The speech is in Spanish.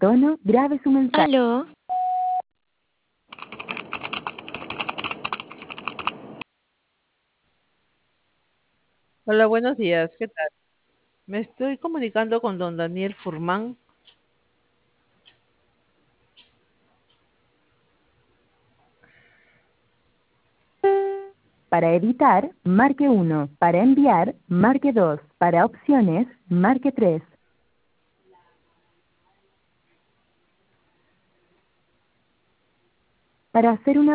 tono, grabe su mensaje. Aló. Hola, buenos días. ¿Qué tal? Me estoy comunicando con don Daniel Furman. Para editar, marque 1. Para enviar, marque 2. Para opciones, marque 3. Para hacer una